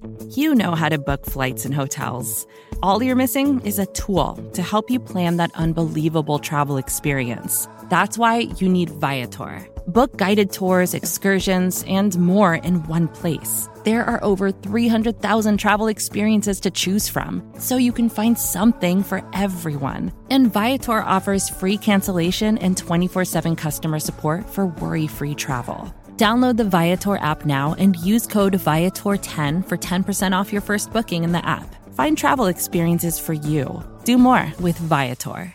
You know how to book flights and hotels. All you're missing is a tool to help you plan that unbelievable travel experience. That's why you need Viator. Book guided tours, excursions, and more in one place. There are over 300,000 travel experiences to choose from, so you can find something for everyone. And Viator offers free cancellation and 24/7 customer support for worry-free travel. Download the Viator app now and use code Viator10 for 10% off your first booking in the app. Find travel experiences for you. Do more with Viator.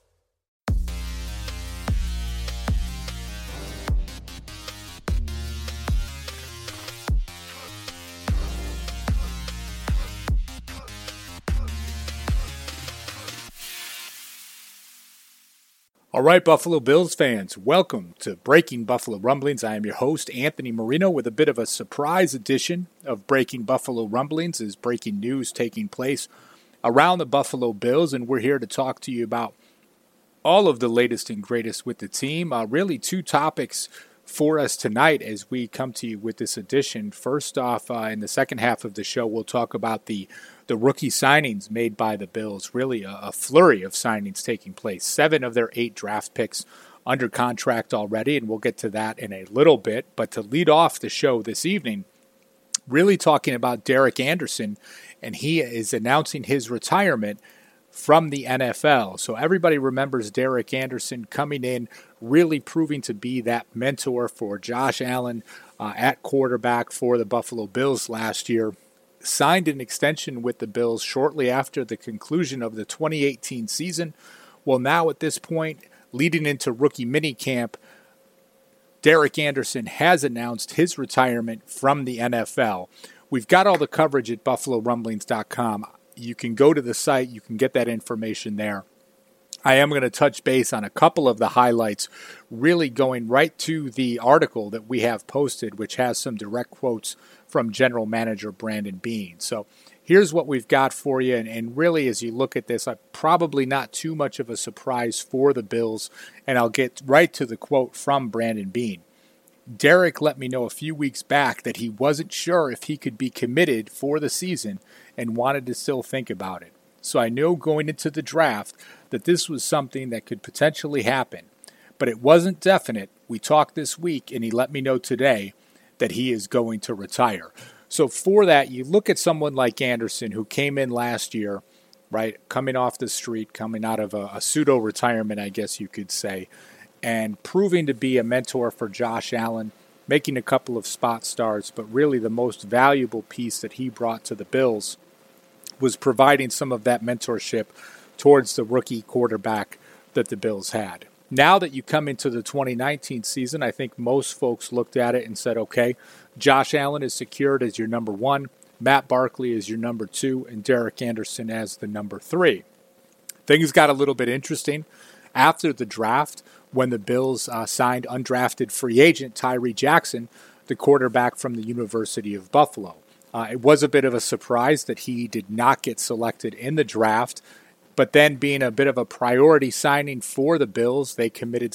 All right, Buffalo Bills fans, welcome to Breaking Buffalo Rumblings. I am your host, Anthony Marino, with a bit of a surprise edition of Breaking Buffalo Rumblings as breaking news taking place around the Buffalo Bills, and we're here to talk to you about all of the latest and greatest with the team. Really two topics for us tonight as we come to you with this edition. First off, in the second half of the show, we'll talk about the rookie signings made by the Bills. Really a flurry of signings taking place. 7 of their 8 draft picks under contract already, and we'll get to that in a little bit. But to lead off the show this evening, really talking about Derek Anderson, and he is announcing his retirement from the NFL. So everybody remembers Derek Anderson coming in, really proving to be that mentor for Josh Allen at quarterback for the Buffalo Bills last year. Signed an extension with the Bills shortly after the conclusion of the 2018 season. Well, now at this point, leading into rookie minicamp, Derek Anderson has announced his retirement from the NFL. We've got all the coverage at BuffaloRumblings.com. You can go to the site. You can get that information there. I am going to touch base on a couple of the highlights, really going right to the article that we have posted, which has some direct quotes from General Manager Brandon Beane. So here's what we've got for you. And really, as you look at this, probably not too much of a surprise for the Bills. And I'll get right to the quote from Brandon Beane. Derek let me know a few weeks back that he wasn't sure if he could be committed for the season and wanted to still think about it. So I knew going into the draft that this was something that could potentially happen. But it wasn't definite. We talked this week, and he let me know today that he is going to retire. So for that, you look at someone like Anderson, who came in last year, right, coming off the street, coming out of a pseudo-retirement, I guess you could say, and proving to be a mentor for Josh Allen, making a couple of spot starts, but really the most valuable piece that he brought to the Bills was providing some of that mentorship towards the rookie quarterback that the Bills had. Now that you come into the 2019 season, I think most folks looked at it and said, okay, Josh Allen is secured as your number 1, Matt Barkley is your number 2, and Derek Anderson as the number 3. Things got a little bit interesting after the draft when the Bills signed undrafted free agent Tyree Jackson, the quarterback from the University of Buffalo. It was a bit of a surprise that he did not get selected in the draft, but then being a bit of a priority signing for the Bills, they committed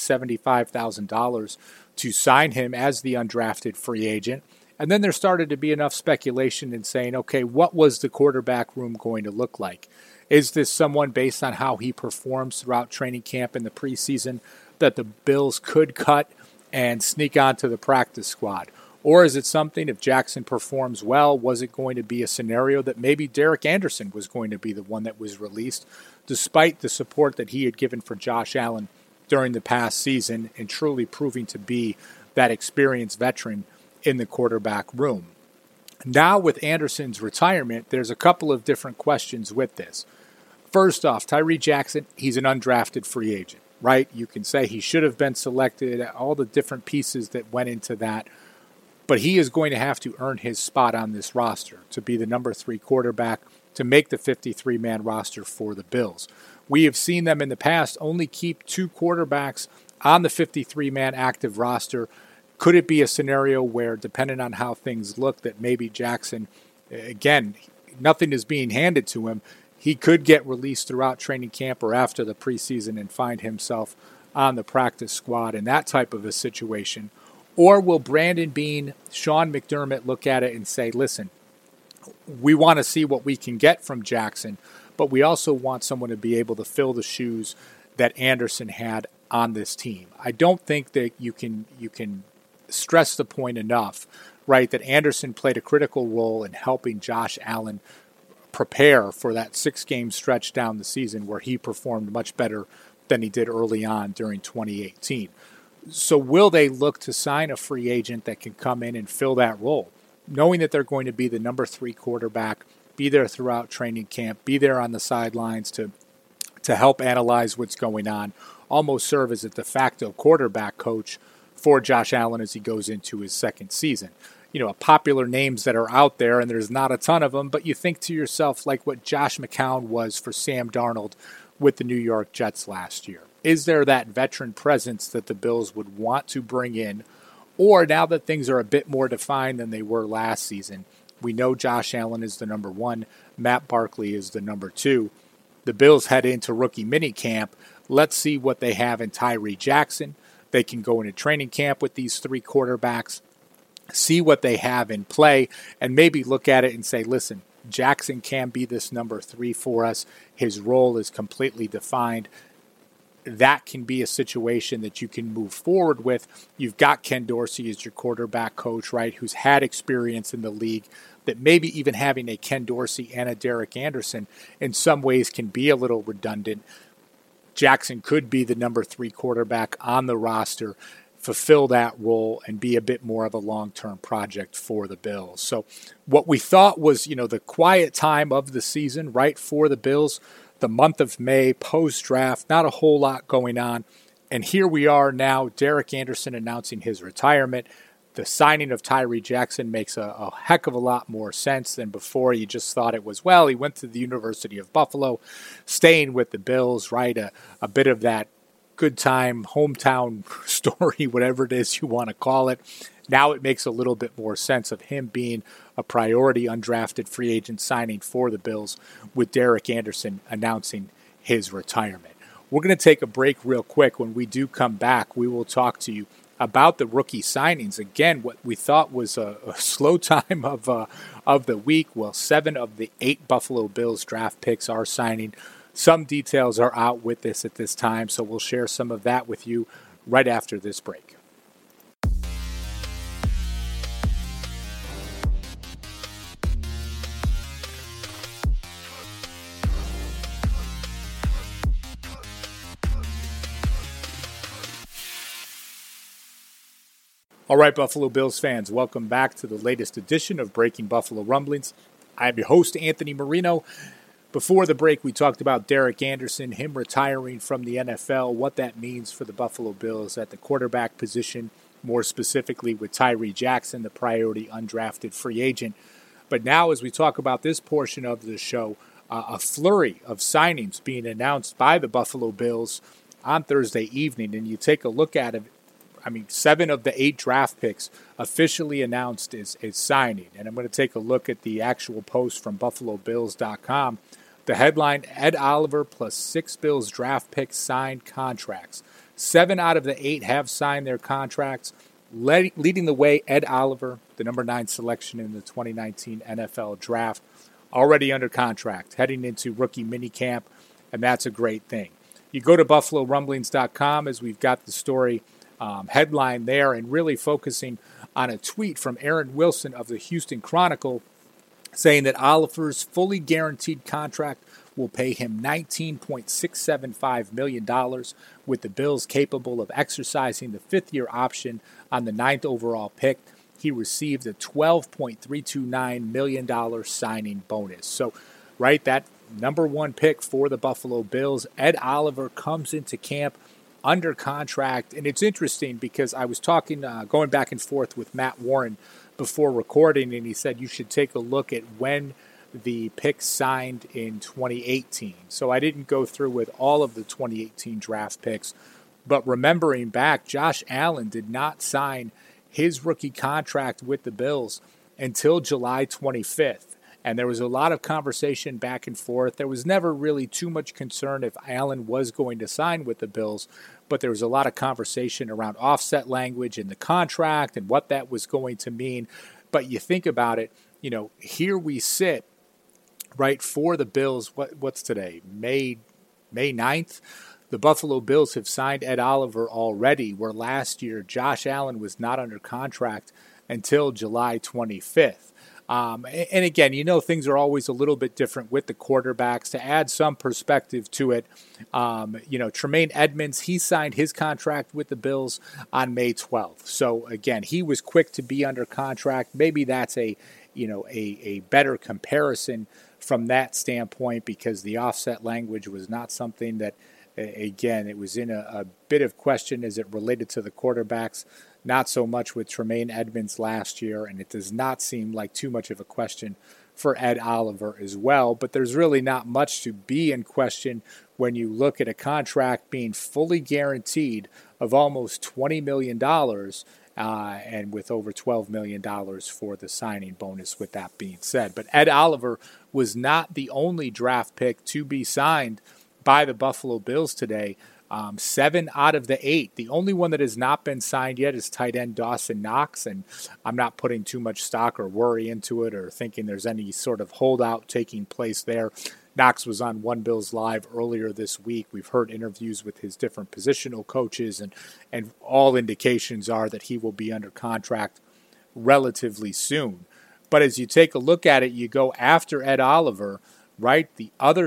$75,000 to sign him as the undrafted free agent. And then there started to be enough speculation in saying, okay, what was the quarterback room going to look like? Is this someone, based on how he performs throughout training camp in the preseason, that the Bills could cut and sneak onto the practice squad? Or is it something, if Jackson performs well, was it going to be a scenario that maybe Derek Anderson was going to be the one that was released, despite the support that he had given for Josh Allen during the past season and truly proving to be that experienced veteran in the quarterback room? Now with Anderson's retirement, there's a couple of different questions with this. First off, Tyree Jackson, he's an undrafted free agent, right? You can say he should have been selected, all the different pieces that went into that. But he is going to have to earn his spot on this roster to be the number 3 quarterback, to make the 53-man roster for the Bills. We have seen them in the past only keep 2 quarterbacks on the 53-man active roster. Could it be a scenario where, depending on how things look, that maybe Jackson, again, nothing is being handed to him, he could get released throughout training camp or after the preseason and find himself on the practice squad in that type of a situation? Or will Brandon Beane, Sean McDermott look at it and say, listen, we want to see what we can get from Jackson, but we also want someone to be able to fill the shoes that Anderson had on this team. I don't think that you can stress the point enough, right, that Anderson played a critical role in helping Josh Allen prepare for that 6-game stretch down the season where he performed much better than he did early on during 2018. So will they look to sign a free agent that can come in and fill that role, knowing that they're going to be the number 3 quarterback, be there throughout training camp, be there on the sidelines to help analyze what's going on, almost serve as a de facto quarterback coach for Josh Allen as he goes into his second season. Popular names that are out there, and there's not a ton of them, but you think to yourself like what Josh McCown was for Sam Darnold with the New York Jets last year. Is there that veteran presence that the Bills would want to bring in? Or now that things are a bit more defined than they were last season, we know Josh Allen is the number 1, Matt Barkley is the number 2. The Bills head into rookie minicamp. Let's see what they have in Tyree Jackson. They can go into training camp with these 3 quarterbacks, see what they have in play, and maybe look at it and say, listen, Jackson can be this number 3 for us. His role is completely defined. That can be a situation that you can move forward with. You've got Ken Dorsey as your quarterback coach, right, who's had experience in the league, that maybe even having a Ken Dorsey and a Derek Anderson in some ways can be a little redundant. Jackson could be the number 3 quarterback on the roster, fulfill that role, and be a bit more of a long-term project for the Bills. So what we thought was, the quiet time of the season, right, for the Bills, the month of May, post-draft, not a whole lot going on. And here we are now, Derek Anderson announcing his retirement. The signing of Tyree Jackson makes a heck of a lot more sense than before. You just thought it was, he went to the University of Buffalo, staying with the Bills, right? A bit of that good time, hometown story, whatever it is you want to call it. Now it makes a little bit more sense of him being a priority undrafted free agent signing for the Bills, with Derek Anderson announcing his retirement. We're going to take a break real quick. When we do come back, we will talk to you about the rookie signings. Again, what we thought was a slow time of the week. 7 of the 8 Buffalo Bills draft picks are signing. Some details are out with this at this time, so we'll share some of that with you right after this break. All right, Buffalo Bills fans, welcome back to the latest edition of Breaking Buffalo Rumblings. I'm your host, Anthony Marino. Before the break, we talked about Derek Anderson, him retiring from the NFL, what that means for the Buffalo Bills at the quarterback position, more specifically with Tyree Jackson, the priority undrafted free agent. But now, as we talk about this portion of the show, a flurry of signings being announced by the Buffalo Bills on Thursday evening, and you take a look at it. 7 of the 8 draft picks officially announced is signing. And I'm going to take a look at the actual post from BuffaloBills.com. The headline, Ed Oliver plus 6 Bills draft picks signed contracts. 7 out of the 8 have signed their contracts. Leading the way, Ed Oliver, the number 9 selection in the 2019 NFL Draft, already under contract, heading into rookie minicamp, and that's a great thing. You go to BuffaloRumblings.com as we've got the story headline there, and really focusing on a tweet from Aaron Wilson of the Houston Chronicle saying that Oliver's fully guaranteed contract will pay him $19.675 million, with the Bills capable of exercising the 5th-year option on the 9th overall pick. He received a $12.329 million signing bonus. So, right, that number 1 pick for the Buffalo Bills, Ed Oliver, comes into camp under contract. And it's interesting because I was talking, going back and forth with Matt Warren before recording, and he said you should take a look at when the pick signed in 2018. So I didn't go through with all of the 2018 draft picks, but remembering back, Josh Allen did not sign his rookie contract with the Bills until July 25th. And there was a lot of conversation back and forth. There was never really too much concern if Allen was going to sign with the Bills, but there was a lot of conversation around offset language in the contract and what that was going to mean. But you think about it, here we sit, right, for the Bills. What's today? May 9th. The Buffalo Bills have signed Ed Oliver already, where last year Josh Allen was not under contract until July 25th. And again, things are always a little bit different with the quarterbacks. To add some perspective to it, Tremaine Edmonds, he signed his contract with the Bills on May 12th. So again, he was quick to be under contract. Maybe that's a better comparison from that standpoint, because the offset language was not something that, again, it was in a bit of question as it related to the quarterbacks. Not so much with Tremaine Edmonds last year, and it does not seem like too much of a question for Ed Oliver as well. But there's really not much to be in question when you look at a contract being fully guaranteed of almost $20 million, and with over $12 million for the signing bonus, with that being said. But Ed Oliver was not the only draft pick to be signed by the Buffalo Bills today. 7 out of the 8. The only one that has not been signed yet is tight end Dawson Knox, and I'm not putting too much stock or worry into it or thinking there's any sort of holdout taking place there. Knox was on One Bills Live earlier this week. We've heard interviews with his different positional coaches, and all indications are that he will be under contract relatively soon. But as you take a look at it, you go after Ed Oliver, right? The other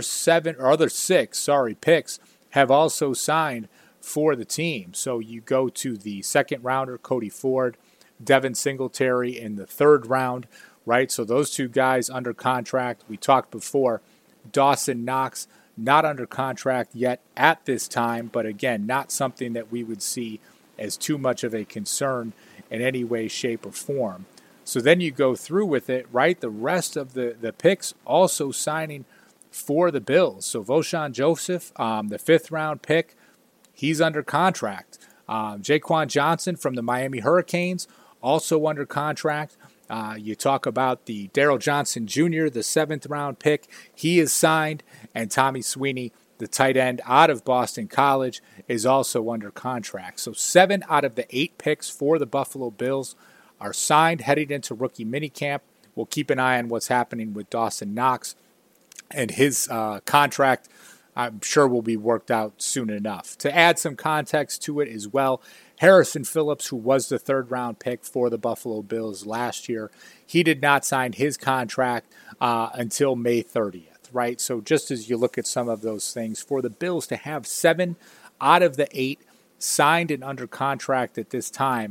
6 picks have also signed for the team. So you go to the second rounder, Cody Ford, Devin Singletary in the third round, right? So those 2 guys under contract. We talked before, Dawson Knox not under contract yet at this time, but again, not something that we would see as too much of a concern in any way, shape, or form. So then you go through with it, right? The rest of the picks also signing for the Bills. So Vosean Joseph, the 5th round pick, he's under contract. Jaquan Johnson from the Miami Hurricanes, also under contract. You talk about the Daryl Johnson Jr., the 7th round pick, he is signed. And Tommy Sweeney, the tight end out of Boston College, is also under contract. So 7 out of the 8 picks for the Buffalo Bills are signed heading into rookie minicamp. We'll keep an eye on what's happening with Dawson Knox, and his contract, I'm sure, will be worked out soon enough. To add some context to it as well, Harrison Phillips, who was the 3rd round pick for the Buffalo Bills last year, he did not sign his contract until May 30th, right? So just as you look at some of those things, for the Bills to have 7 out of the 8 signed and under contract at this time,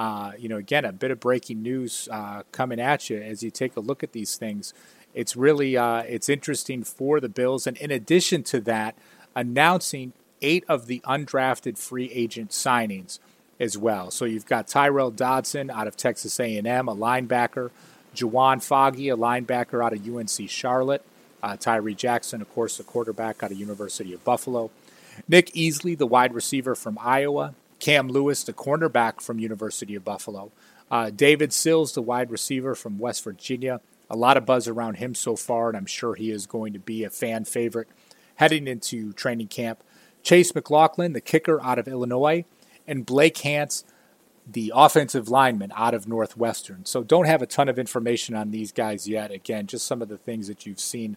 again, a bit of breaking news coming at you as you take a look at these things. It's really it's interesting for the Bills. And in addition to that, announcing 8 of the undrafted free agent signings as well. So you've got Tyrell Dodson out of Texas A&M, a linebacker. Juwan Foggy, a linebacker out of UNC Charlotte. Tyree Jackson, of course, the quarterback out of University of Buffalo. Nick Easley, the wide receiver from Iowa. Cam Lewis, the cornerback from University of Buffalo. David Sills, the wide receiver from West Virginia. A lot of buzz around him so far, and I'm sure he is going to be a fan favorite heading into training camp. Chase McLaughlin, the kicker out of Illinois, and Blake Hance, the offensive lineman out of Northwestern. So don't have a ton of information on these guys yet. Again, just some of the things that you've seen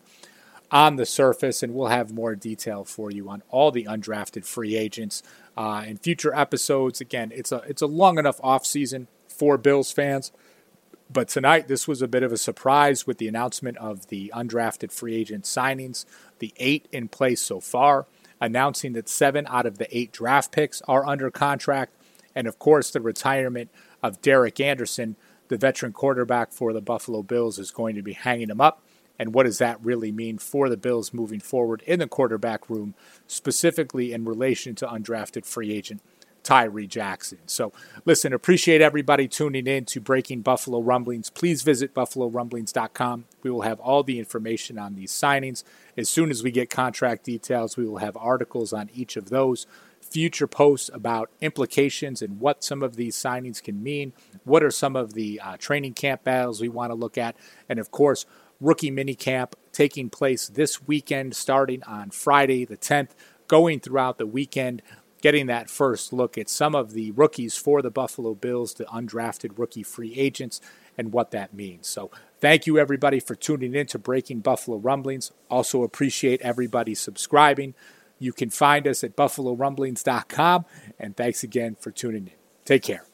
on the surface, and we'll have more detail for you on all the undrafted free agents in future episodes. Again, it's a long enough offseason for Bills fans. But tonight, this was a bit of a surprise with the announcement of the undrafted free agent signings, the 8 in place so far, announcing that 7 out of the 8 draft picks are under contract, and of course, the retirement of Derek Anderson, the veteran quarterback for the Buffalo Bills, is going to be hanging him up. And what does that really mean for the Bills moving forward in the quarterback room, specifically in relation to undrafted free agent Tyree Jackson? So listen, appreciate everybody tuning in to Breaking Buffalo Rumblings. Please visit BuffaloRumblings.com. We will have all the information on these signings. As soon as we get contract details, we will have articles on each of those, future posts about implications and what some of these signings can mean, what are some of the training camp battles we want to look at, and of course, rookie minicamp taking place this weekend starting on Friday the 10th, going throughout the weekend, getting that first look at some of the rookies for the Buffalo Bills, the undrafted rookie free agents, and what that means. So Thank you, everybody, for tuning in to Breaking Buffalo Rumblings. Also appreciate everybody subscribing. You can find us at BuffaloRumblings.com. And thanks again for tuning in. Take care.